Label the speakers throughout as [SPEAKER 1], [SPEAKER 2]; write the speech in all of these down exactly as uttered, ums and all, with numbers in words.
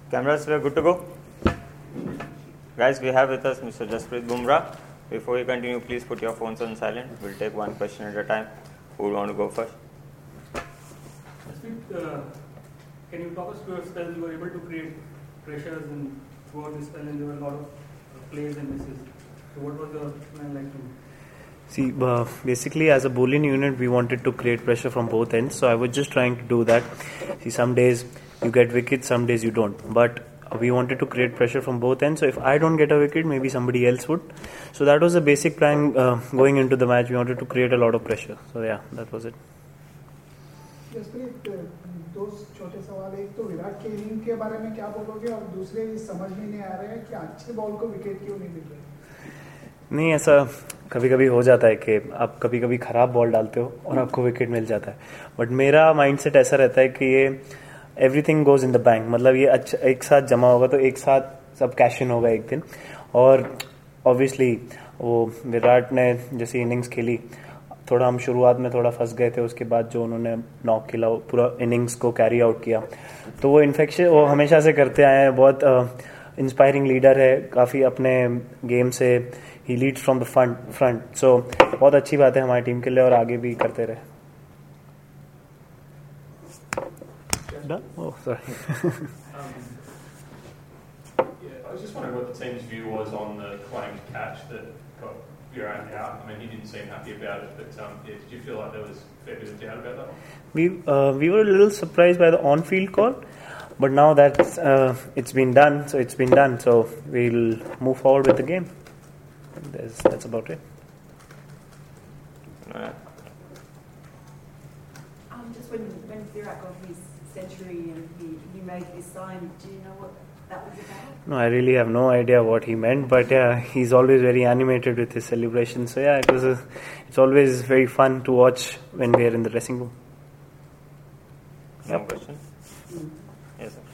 [SPEAKER 1] Cameras, we are good to go. Guys, we have with us Mister Jasprit Bumrah. Before we continue, please put your phones on silent. We'll take one question at a time. Who would want to go first?
[SPEAKER 2] Jasprit, uh, can you talk us through a spell? You were able to create pressures and throughout this spell, and there were a lot of uh, plays and misses. So, what was your plan like to?
[SPEAKER 3] See, uh, basically as a Boolean unit, we wanted to create pressure from both ends. So I was just trying to do that. See, some days you get wickets, some days you don't. But we wanted to create pressure from both ends. So if I don't get a wicket, maybe somebody else would. So that was the basic plan uh, going into the match. We wanted to create a lot of pressure. So yeah, that was it.
[SPEAKER 4] Jasprit, दो छोटे सवाल. एक तो विराट के inning के बारे में क्या बोलोगे, और दूसरे ये समझ में नहीं आ रहा है कि अच्छे बॉल को विकेट क्यों नहीं मिल रहे.
[SPEAKER 3] नहीं, ऐसा कभी कभी हो जाता है कि आप कभी कभी ख़राब बॉल डालते हो और आपको विकेट मिल जाता है. बट मेरा माइंडसेट ऐसा रहता है कि ये everything goes in the bank. मतलब ये अच्छा एक साथ जमा होगा तो एक साथ सब कैश इन होगा एक दिन. और ऑब्वियसली वो विराट ने जैसी इनिंग्स खेली, थोड़ा हम शुरुआत में थोड़ा फंस गए थे. उसके बाद जो उन्होंने नॉक खेला, पूरा इनिंग्स को कैरी आउट किया, तो वो इन्फेक्शन वो हमेशा से करते आए हैं. बहुत इंस्पायरिंग लीडर है, काफ़ी अपने गेम से ही leads from the front front so बहुत अच्छी बात है हमारी टीम के लिए, और आगे भी करते रहे. Oh, sorry.
[SPEAKER 5] um, yeah, I was just wondering what the team's view was on the claimed catch that got Virat out. I mean, he didn't seem happy about it, but um, yeah, did you feel like there was a fair bit of doubt about that one?
[SPEAKER 3] We uh, we were a little surprised by the on-field call, but now that uh, it's been done, so it's been done. So we'll move forward with the game. There's, that's about it.
[SPEAKER 1] Uh,
[SPEAKER 6] um, just when when Virat got his century and he, he made this sign, do you know what that was about?
[SPEAKER 3] No, I really have no idea what he meant, but yeah, he's always very animated with his celebration. So yeah, it was a, it's always very fun to watch when we are in the dressing room.
[SPEAKER 1] Some question?
[SPEAKER 6] Mm.
[SPEAKER 1] Yes, sir.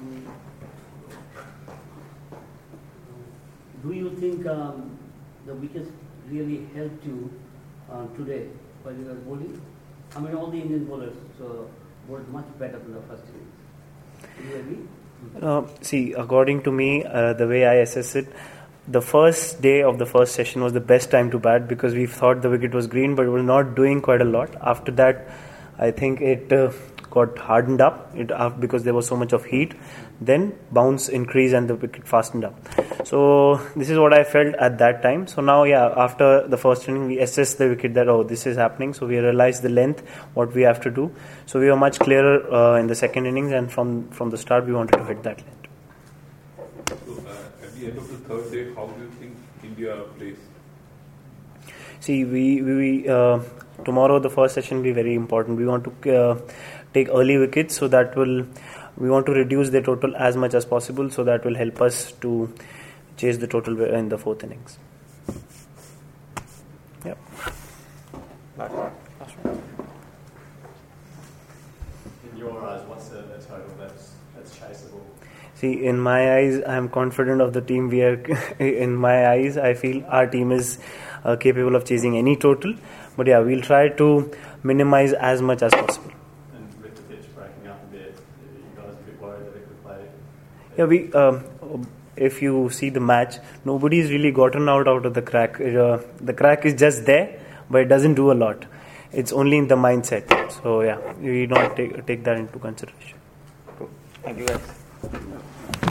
[SPEAKER 7] Do you think um, the wickets really helped you uh, today while you were bowling? I mean, all the Indian bowlers so, bowled much better than the first innings. Do you agree?
[SPEAKER 3] Uh, see, according to me, uh, the way I assess it, the first day of the first session was the best time to bat because we thought the wicket was green, but we were not doing quite a lot. After that, I think it uh, got hardened up it uh, because there was so much of heat. Then bounce increased and the wicket fastened up. So this is what I felt at that time. So now, yeah, after the first inning, we assessed the wicket that, oh, this is happening. So we realized the length, what we have to do. So we were much clearer uh, in the second innings, and from, from the start, we wanted to hit that length.
[SPEAKER 8] So uh, at the end of the third day, how do you think India plays?
[SPEAKER 3] See, we, we uh, tomorrow the first session will be very important. We want to uh, take early wickets, so that will we want to reduce the total as much as possible, so that will help us to chase the total in the fourth innings. Yep.
[SPEAKER 1] Last one. Last one.
[SPEAKER 5] In your eyes, what's the, the total that's that's chaseable?
[SPEAKER 3] See, in my eyes, I am confident of the team. We are. In my eyes, I feel our team is uh, capable of chasing any total. But yeah, we'll try to minimize as much as possible.
[SPEAKER 5] And with the pitch breaking up a bit, are you guys a bit worried that it could play?
[SPEAKER 3] Yeah, we. Um, if you see the match, nobody's really gotten out out of the crack. Uh, the crack is just there, but it doesn't do a lot. It's only in the mindset. So yeah, we not take take that into consideration.
[SPEAKER 1] Cool. Thank you, guys.